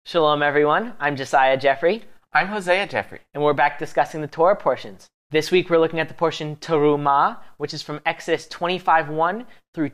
Shalom, everyone. I'm Josiah Jeffrey, I'm Hosea Jeffrey. and we're back discussing the Torah portions. This week, we're looking at the portion Terumah, which is from Exodus 25:1 through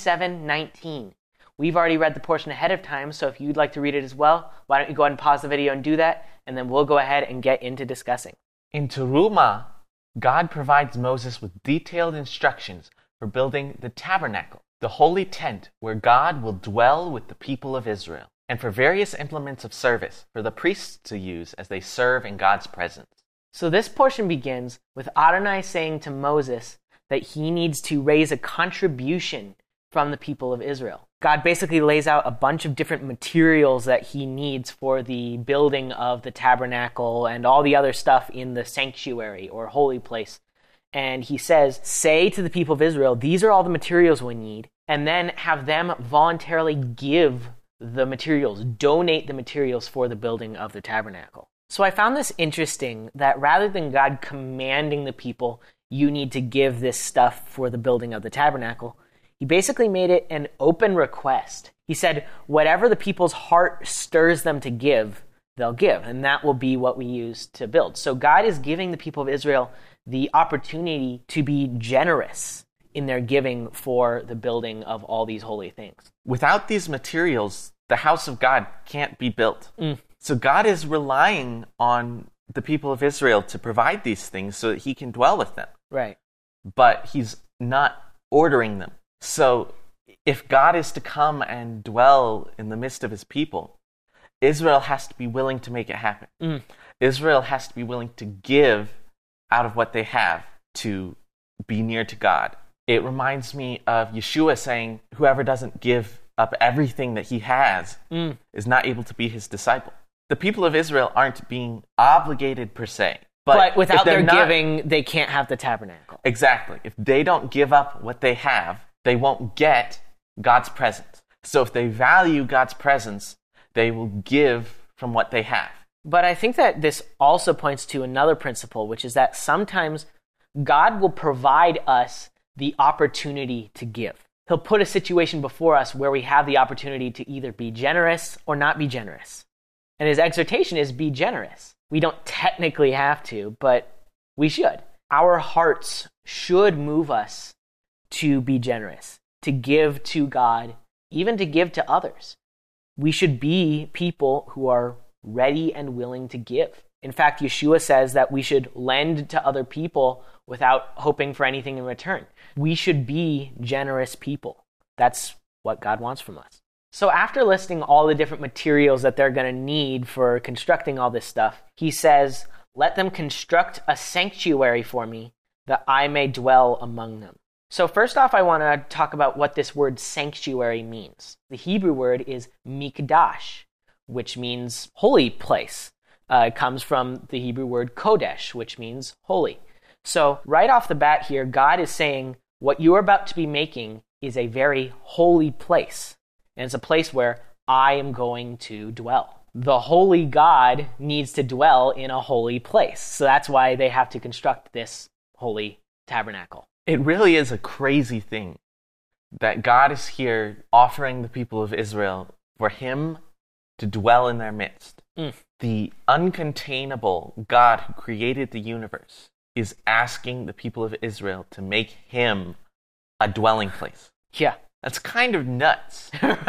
27:19. We've already read the portion ahead of time, so if you'd like to read it as well, why don't you go ahead and pause the video and do that, and then we'll go ahead and get into discussing. In Terumah, God provides Moses with detailed instructions for building the tabernacle, the holy tent where God will dwell with the people of Israel, and for various implements of service for the priests to use as they serve in God's presence. So this portion begins with Adonai saying to Moses that he needs to raise a contribution from the people of Israel. God basically lays out a bunch of different materials that he needs for the building of the tabernacle and all the other stuff in the sanctuary or holy place. And he says, say to the people of Israel, these are all the materials we need, and then have them voluntarily give the materials, donate the materials for the building of the tabernacle. So I found this interesting that rather than God commanding the people, you need to give this stuff for the building of the tabernacle, he basically made it an open request. He said, whatever the people's heart stirs them to give, they'll give, and that will be what we use to build. So God is giving the people of Israel the opportunity to be generous in their giving for the building of all these holy things. Without these materials, the house of God can't be built. So God is relying on the people of Israel to provide these things so that he can dwell with them. Right. But he's not ordering them. So if God is to come and dwell in the midst of his people, Israel has to be willing to make it happen. Israel has to be willing to give out of what they have to be near to God. It reminds me of Yeshua saying, whoever doesn't give up everything that he has is not able to be his disciple. The people of Israel aren't being obligated per se. But without their giving, they can't have the tabernacle. Exactly. If they don't give up what they have, they won't get God's presence. So if they value God's presence, they will give from what they have. But I think that this also points to another principle, which is that sometimes God will provide us the opportunity to give. He'll put a situation before us where we have the opportunity to either be generous or not be generous. And his exhortation is be generous. We don't technically have to, but we should. Our hearts should move us to be generous, to give to God, even to give to others. We should be people who are ready and willing to give. In fact, Yeshua says that we should lend to other people without hoping for anything in return. We should be generous people. That's what God wants from us. So after listing all the different materials that they're going to need for constructing all this stuff, he says, let them construct a sanctuary for me that I may dwell among them. So first off, I want to talk about what this word sanctuary means. The Hebrew word is mikdash, which means holy place. It comes from the Hebrew word kodesh, which means holy. So right off the bat here, God is saying what you are about to be making is a very holy place. And it's a place where I am going to dwell. The holy God needs to dwell in a holy place. So that's why they have to construct this holy tabernacle. It really is a crazy thing that God is here offering the people of Israel for him to dwell in their midst. The uncontainable God who created the universe is asking the people of Israel to make him a dwelling place. Yeah. That's kind of nuts.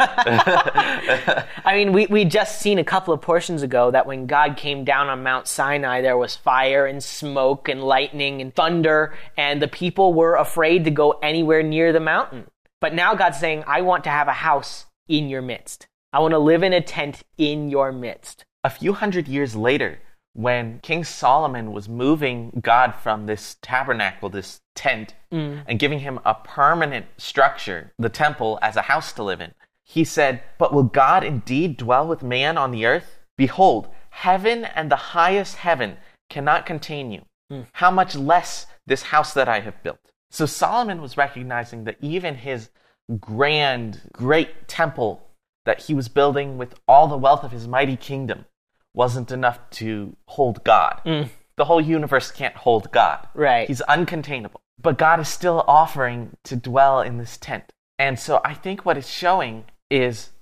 I mean, we just seen a couple of portions ago that when God came down on Mount Sinai, there was fire and smoke and lightning and thunder, and the people were afraid to go anywhere near the mountain. But now God's saying, I want to have a house in your midst. I want to live in a tent in your midst. A few hundred years later, when King Solomon was moving God from this tabernacle, this tent, and giving him a permanent structure, the temple, as a house to live in, he said, but will God indeed dwell with man on the earth? Behold, heaven and the highest heaven cannot contain you. How much less this house that I have built? So Solomon was recognizing that even his grand, great temple that he was building with all the wealth of his mighty kingdom wasn't enough to hold God. The whole universe can't hold God. Right. He's uncontainable. But God is still offering to dwell in this tent. And so I think what it's showing is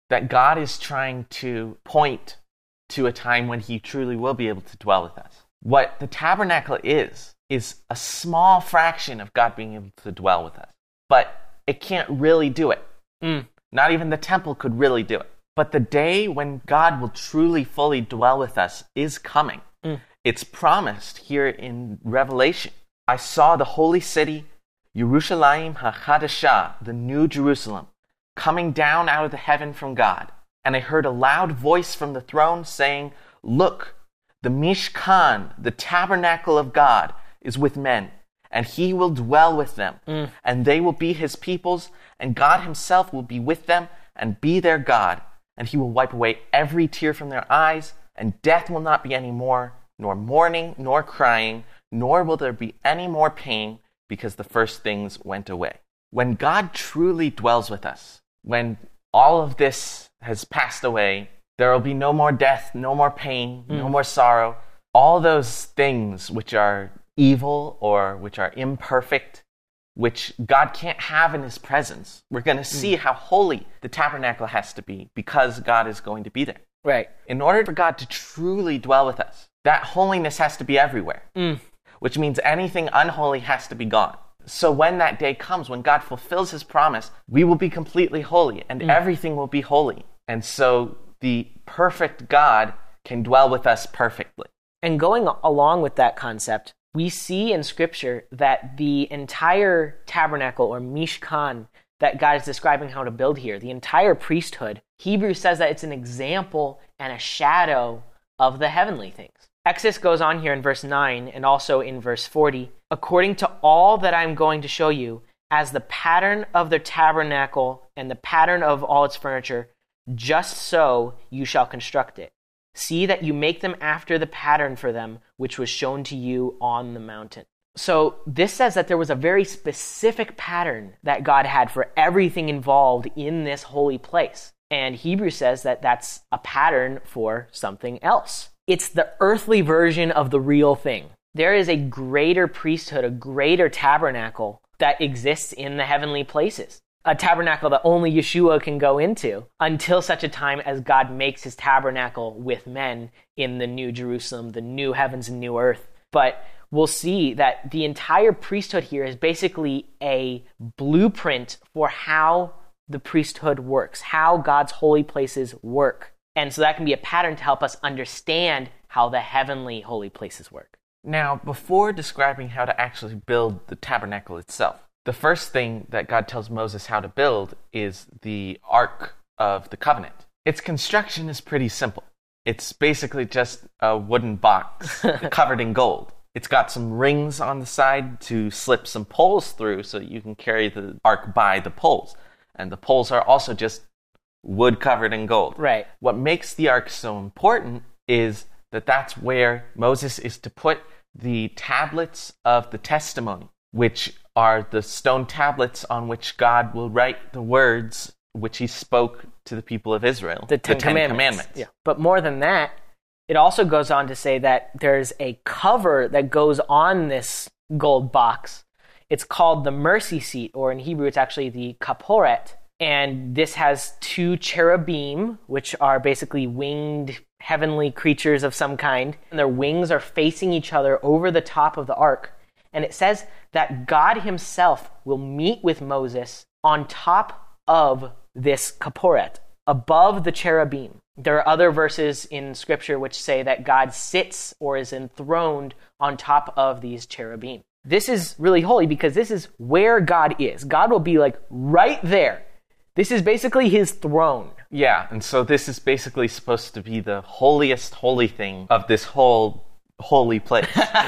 that God is trying to point to a time when he truly will be able to dwell with us. What the tabernacle is a small fraction of God being able to dwell with us. But it can't really do it. Not even the temple could really do it. But the day when God will truly fully dwell with us is coming. It's promised here in Revelation. I saw the holy city, Yerushalayim HaChadashah, the new Jerusalem, coming down out of the heaven from God. And I heard a loud voice from the throne saying, "Look, the Mishkan, the tabernacle of God, is with men, and he will dwell with them, and they will be his peoples, and God himself will be with them and be their God, and he will wipe away every tear from their eyes, and death will not be any more, nor mourning, nor crying, nor will there be any more pain, because the first things went away." When God truly dwells with us, when all of this has passed away, there will be no more death, no more pain, no more sorrow. All those things which are evil or which are imperfect, which God can't have in his presence. We're going to see how holy the tabernacle has to be because God is going to be there. Right. In order for God to truly dwell with us, that holiness has to be everywhere, which means anything unholy has to be gone. So when that day comes, when God fulfills his promise, we will be completely holy and everything will be holy. And so the perfect God can dwell with us perfectly. And going along with that concept, we see in Scripture that the entire tabernacle or Mishkan that God is describing how to build here, the entire priesthood, Hebrews says that it's an example and a shadow of the heavenly things. Exodus goes on here in verse 9 and also in verse 40, "According to all that I'm going to show you, as the pattern of the tabernacle and the pattern of all its furniture, just so you shall construct it. See that you make them after the pattern for them, which was shown to you on the mountain." So this says that there was a very specific pattern that God had for everything involved in this holy place. And Hebrews says that that's a pattern for something else. It's the earthly version of the real thing. There is a greater priesthood, a greater tabernacle that exists in the heavenly places. A tabernacle that only Yeshua can go into until such a time as God makes his tabernacle with men in the new Jerusalem, the new heavens and new earth. But we'll see that the entire priesthood here is basically a blueprint for how the priesthood works, how God's holy places work. And so that can be a pattern to help us understand how the heavenly holy places work. Now, before describing how to actually build the tabernacle itself, the first thing that God tells Moses how to build is the Ark of the Covenant. Its construction is pretty simple. It's basically just a wooden box covered in gold. It's got some rings on the side to slip some poles through so you can carry the Ark by the poles. And the poles are also just wood covered in gold. Right. What makes the Ark so important is that that's where Moses is to put the tablets of the testimony, which are the stone tablets on which God will write the words which he spoke to the people of Israel. The Ten Commandments. Yeah. But more than that, it also goes on to say that there's a cover that goes on this gold box. It's called the mercy seat, or in Hebrew, it's actually the kaporet. And this has two cherubim, which are basically winged heavenly creatures of some kind. And their wings are facing each other over the top of the ark. And it says that God himself will meet with Moses on top of this kaporet, above the cherubim. There are other verses in Scripture which say that God sits or is enthroned on top of these cherubim. This is really holy because this is where God is. God will be like right there. This is basically his throne. Yeah, and so this is basically supposed to be the holiest holy thing of this whole holy place.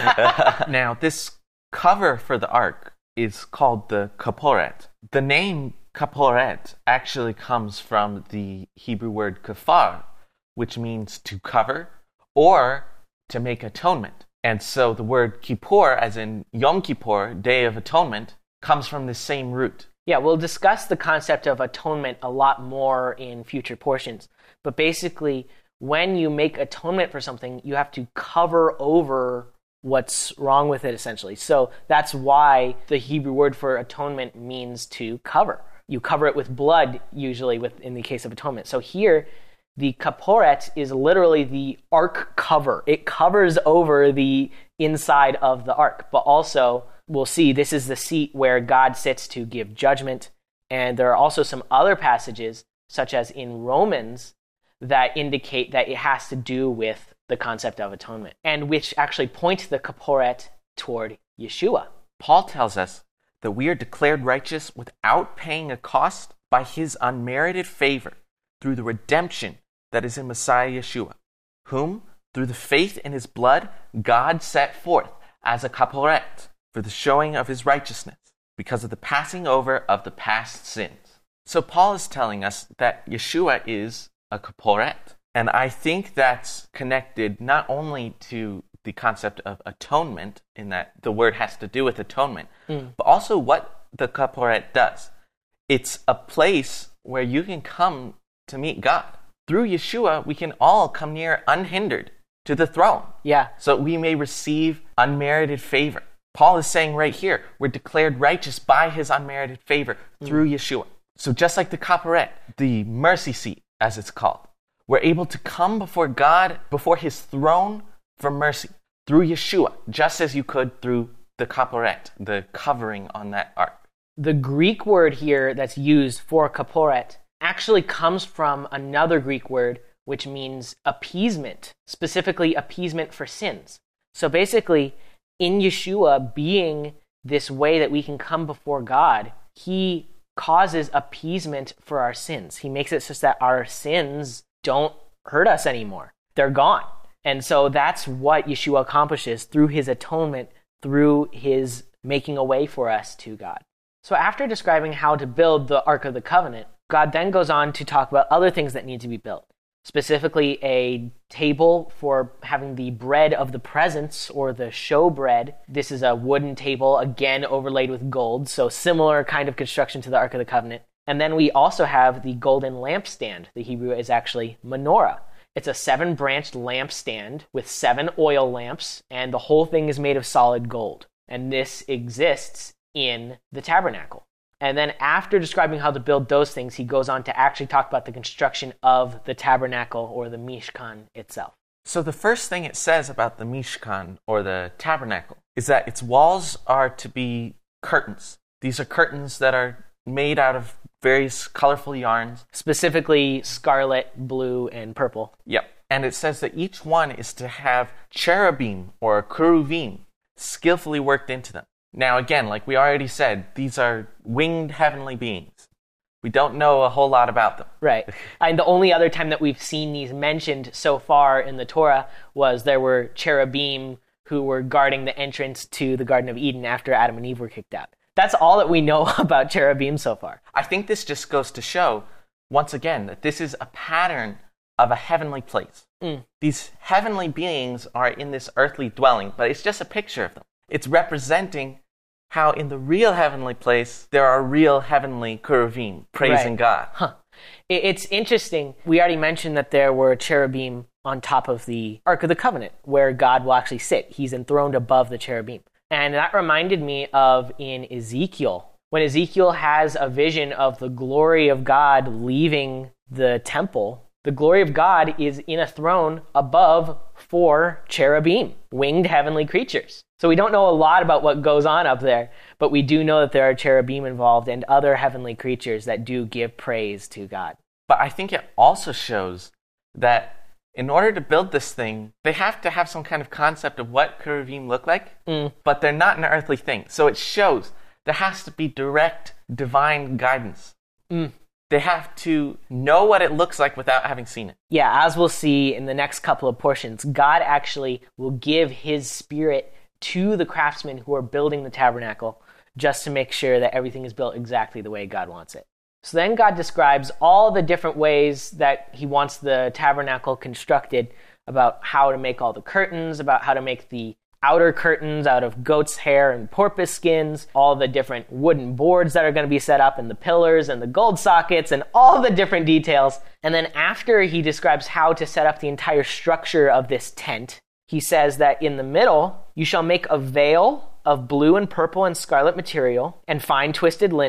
Now, this cover for the ark is called the kaporet. The name kaporet actually comes from the Hebrew word kafar, which means to cover or to make atonement. And so the word Kippur, as in Yom Kippur, Day of Atonement, comes from the same root. Yeah, we'll discuss the concept of atonement a lot more in future portions. But basically, when you make atonement for something, you have to cover over what's wrong with it, essentially. So that's why the Hebrew word for atonement means to cover. You cover it with blood, usually in the case of atonement. So here, the kaporet is literally the ark cover. It covers over the inside of the ark. But also, we'll see, this is the seat where God sits to give judgment. And there are also some other passages, such as in Romans, that indicate that it has to do with the concept of atonement, and which actually point the kaporet toward Yeshua. Paul tells us that we are declared righteous without paying a cost by his unmerited favor through the redemption that is in Messiah Yeshua, whom, through the faith in his blood, God set forth as a kaporet for the showing of his righteousness, because of the passing over of the past sins. So Paul is telling us that Yeshua is a kaporet. And I think that's connected not only to the concept of atonement, in that the word has to do with atonement, but also what the kaporet does. It's a place where you can come to meet God. Through Yeshua, we can all come near unhindered to the throne. Yeah. So we may receive unmerited favor. Paul is saying right here, we're declared righteous by his unmerited favor through Yeshua. So just like the kaporet, the mercy seat, as it's called, we're able to come before God, before his throne for mercy through Yeshua, just as you could through the kaporet, the covering on that ark. The Greek word here that's used for kaporet actually comes from another Greek word which means appeasement, specifically appeasement for sins. So basically, in Yeshua being this way that we can come before God, he causes appeasement for our sins. He makes it such that our sins don't hurt us anymore. They're gone. And so that's what Yeshua accomplishes through his atonement, through his making a way for us to God. So after describing how to build the Ark of the Covenant, God then goes on to talk about other things that need to be built. Specifically, a table for having the bread of the presence, or the showbread. This is a wooden table, again overlaid with gold, so similar kind of construction to the Ark of the Covenant. And then we also have the golden lampstand. The Hebrew is actually menorah. It's a 7-branched lampstand with 7 oil lamps, and the whole thing is made of solid gold. And this exists in the tabernacle. And then after describing how to build those things, he goes on to actually talk about the construction of the tabernacle, or the Mishkan itself. So the first thing it says about the Mishkan, or the tabernacle, is that its walls are to be curtains. These are curtains that are made out of various colorful yarns. Specifically scarlet, blue, and purple. Yep. And it says that each one is to have cherubim, or keruvim, skillfully worked into them. Now again, like we already said, these are winged heavenly beings. We don't know a whole lot about them. Right. And the only other time that we've seen these mentioned so far in the Torah was there were cherubim who were guarding the entrance to the Garden of Eden after Adam and Eve were kicked out. That's all that we know about cherubim so far. I think this just goes to show, once again, that this is a pattern of a heavenly place. These heavenly beings are in this earthly dwelling, but it's just a picture of them. It's representing how in the real heavenly place, there are real heavenly cherubim praising God. It's interesting. We already mentioned that there were cherubim on top of the Ark of the Covenant, where God will actually sit. He's enthroned above the cherubim. And that reminded me of in Ezekiel, when Ezekiel has a vision of the glory of God leaving the temple. The glory of God is in a throne above 4 cherubim, winged heavenly creatures. So we don't know a lot about what goes on up there, but we do know that there are cherubim involved and other heavenly creatures that do give praise to God. But I think it also shows that in order to build this thing, they have to have some kind of concept of what cherubim look like, but they're not an earthly thing. So it shows there has to be direct divine guidance. They have to know what it looks like without having seen it. Yeah, as we'll see in the next couple of portions, God actually will give his spirit to the craftsmen who are building the tabernacle, just to make sure that everything is built exactly the way God wants it. So then God describes all the different ways that he wants the tabernacle constructed, about how to make all the curtains, about how to make the outer curtains out of goat's hair and porpoise skins, all the different wooden boards that are going to be set up, and the pillars and the gold sockets and all the different details. And then after he describes how to set up the entire structure of this tent, he says that in the middle, you shall make a veil of blue and purple and scarlet material and fine twisted linen,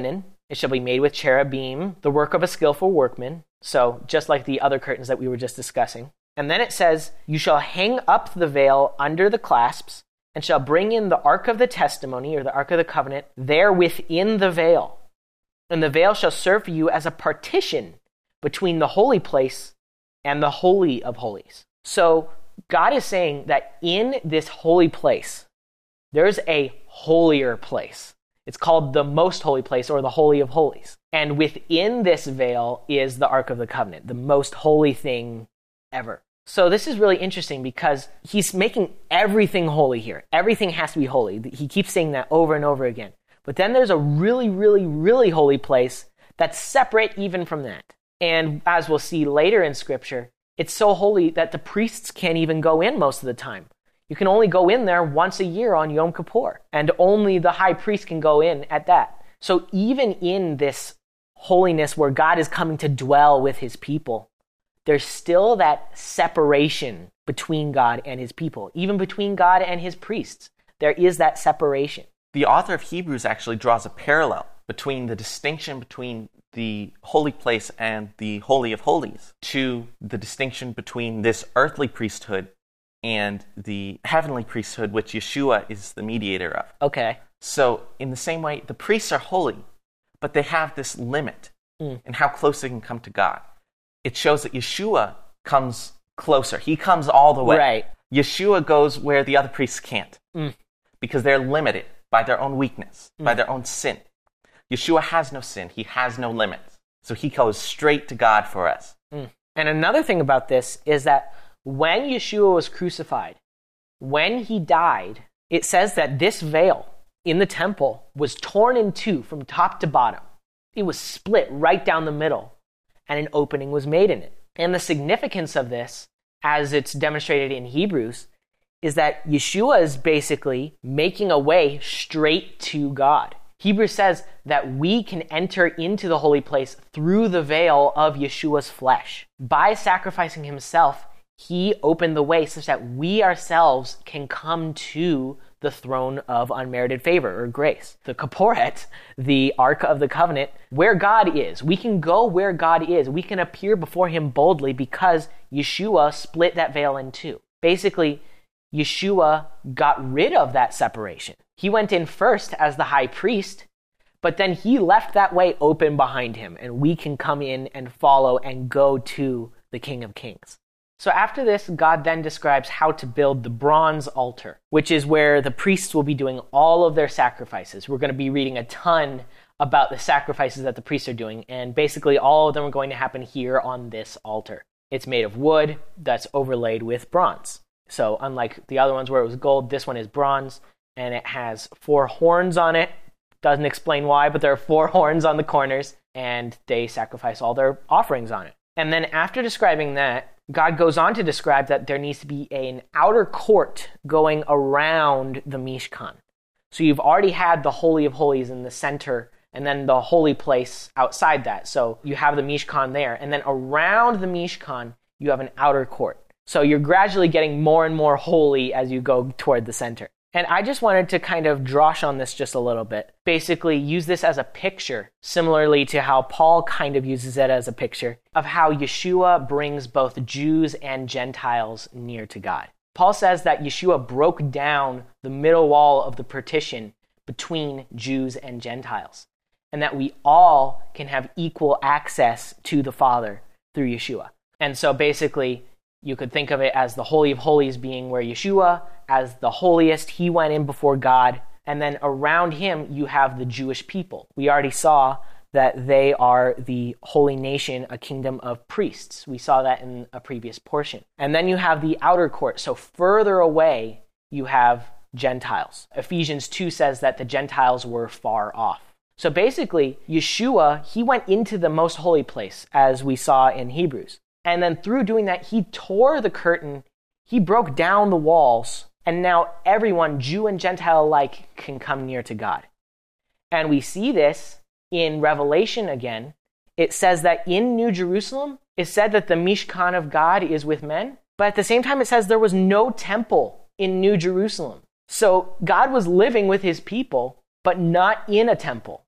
It shall be made with cherubim, the work of a skillful workman. So just like the other curtains that we were just discussing. And then it says, you shall hang up the veil under the clasps, and shall bring in the ark of the testimony, or the ark of the covenant, there within the veil. And the veil shall serve for you as a partition between the holy place and the holy of holies. So God is saying that in this holy place, there's a holier place. It's called the most holy place, or the holy of holies. And within this veil is the ark of the covenant, the most holy thing ever. So this is really interesting because he's making everything holy here. Everything has to be holy. He keeps saying that over and over again. But then there's a really, really, really holy place that's separate even from that. And as we'll see later in Scripture, it's so holy that the priests can't even go in most of the time. You can only go in there once a year on Yom Kippur, and only the high priest can go in at that. So even in this holiness where God is coming to dwell with his people, there's still that separation between God and his people. Even between God and his priests, there is that separation. The author of Hebrews actually draws a parallel between the distinction between the holy place and the Holy of Holies to the distinction between this earthly priesthood and the heavenly priesthood, which Yeshua is the mediator of. Okay. So in the same way, the priests are holy, but they have this limit in how close they can come to God. It shows that Yeshua comes closer. He comes all the way. Right. Yeshua goes where the other priests can't because they're limited by their own weakness, by their own sin. Yeshua has no sin. He has no limits. So he goes straight to God for us. And another thing about this is that when Yeshua was crucified, when he died, it says that this veil in the temple was torn in two from top to bottom. It was split right down the middle, and an opening was made in it. And the significance of this, as it's demonstrated in Hebrews, is that Yeshua is basically making a way straight to God. Hebrews says that we can enter into the holy place through the veil of Yeshua's flesh. By sacrificing himself, he opened the way such that we ourselves can come to the throne of unmerited favor or grace. The Kaporet, the Ark of the Covenant, where God is. We can go where God is. We can appear before him boldly because Yeshua split that veil in two. Basically, Yeshua got rid of that separation. He went in first as the high priest, but then he left that way open behind him, and we can come in and follow and go to the King of Kings. So after this, God then describes how to build the bronze altar, which is where the priests will be doing all of their sacrifices. We're going to be reading a ton about the sacrifices that the priests are doing, and basically all of them are going to happen here on this altar. It's made of wood that's overlaid with bronze. So unlike the other ones where it was gold, this one is bronze, and it has 4 horns on it. Doesn't explain why, but there are 4 horns on the corners, and they sacrifice all their offerings on it. And then after describing that, God goes on to describe that there needs to be an outer court going around the Mishkan. So you've already had the Holy of Holies in the center, and then the holy place outside that. So you have the Mishkan there, and then around the Mishkan, you have an outer court. So you're gradually getting more and more holy as you go toward the center. And I just wanted to kind of drosh on this just a little bit. Basically, use this as a picture, similarly to how Paul kind of uses it as a picture, of how Yeshua brings both Jews and Gentiles near to God. Paul says that Yeshua broke down the middle wall of the partition between Jews and Gentiles, and that we all can have equal access to the Father through Yeshua. And so basically, you could think of it as the Holy of Holies being where Yeshua, as the holiest, he went in before God. And then around him, you have the Jewish people. We already saw that they are the holy nation, a kingdom of priests. We saw that in a previous portion. And then you have the outer court. So further away, you have Gentiles. Ephesians 2 says that the Gentiles were far off. So basically, Yeshua, he went into the most holy place, as we saw in Hebrews. And then through doing that, he tore the curtain, he broke down the walls, and now everyone, Jew and Gentile alike, can come near to God. And we see this in Revelation again. It says that in New Jerusalem, it said that the Mishkan of God is with men, but at the same time it says there was no temple in New Jerusalem. So God was living with his people, but not in a temple.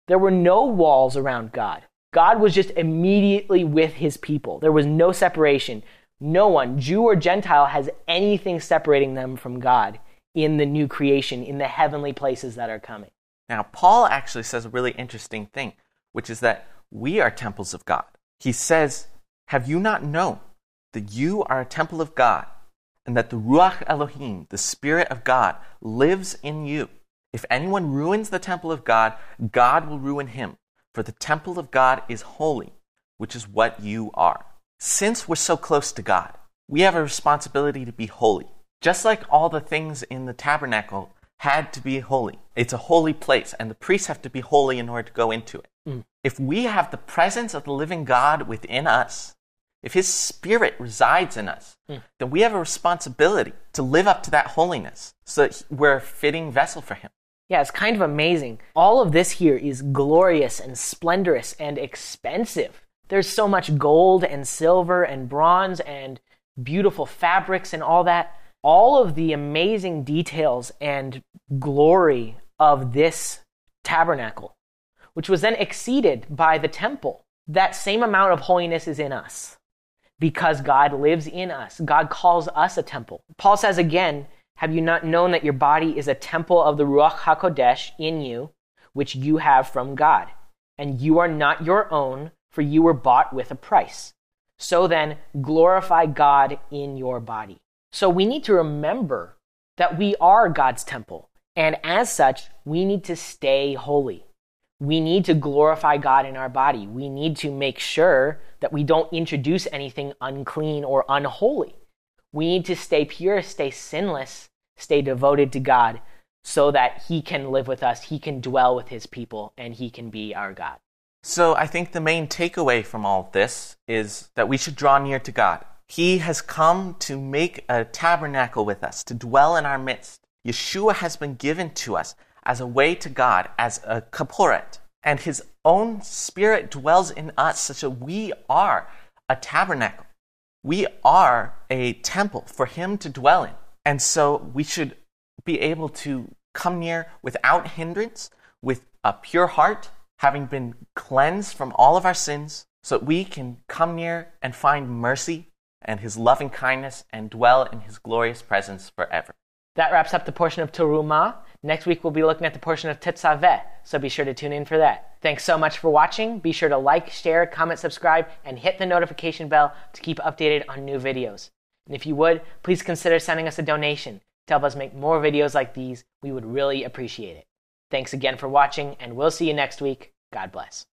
There were no walls around God. God was just immediately with his people. There was no separation. No one, Jew or Gentile, has anything separating them from God in the new creation, in the heavenly places that are coming. Now, Paul actually says a really interesting thing, which is that we are temples of God. He says, have you not known that you are a temple of God and that the Ruach Elohim, the Spirit of God, lives in you? If anyone ruins the temple of God, God will ruin him, for the temple of God is holy, which is what you are. Since we're so close to God, we have a responsibility to be holy. Just like all the things in the tabernacle had to be holy. It's a holy place, and the priests have to be holy in order to go into it. If we have the presence of the living God within us, if his Spirit resides in us, then we have a responsibility to live up to that holiness so that we're a fitting vessel for him. Yeah, it's kind of amazing. All of this here is glorious and splendorous and expensive. There's so much gold and silver and bronze and beautiful fabrics and all that. All of the amazing details and glory of this tabernacle, which was then exceeded by the temple. That same amount of holiness is in us because God lives in us. God calls us a temple. Paul says again, have you not known that your body is a temple of the Ruach HaKodesh in you, which you have from God? And you are not your own, for you were bought with a price. So then, glorify God in your body. So we need to remember that we are God's temple. And as such, we need to stay holy. We need to glorify God in our body. We need to make sure that we don't introduce anything unclean or unholy. We need to stay pure, stay sinless, stay devoted to God so that he can live with us, he can dwell with his people, and he can be our God. So I think the main takeaway from all of this is that we should draw near to God. He has come to make a tabernacle with us, to dwell in our midst. Yeshua has been given to us as a way to God, as a kaporet. And his own Spirit dwells in us such that we are a tabernacle. We are a temple for him to dwell in. And so we should be able to come near without hindrance, with a pure heart, having been cleansed from all of our sins, so that we can come near and find mercy and his loving kindness and dwell in his glorious presence forever. That wraps up the portion of Terumah. Next week we'll be looking at the portion of Tetzaveh, so be sure to tune in for that. Thanks so much for watching. Be sure to like, share, comment, subscribe, and hit the notification bell to keep updated on new videos. And if you would, please consider sending us a donation to help us make more videos like these. We would really appreciate it. Thanks again for watching, and we'll see you next week. God bless.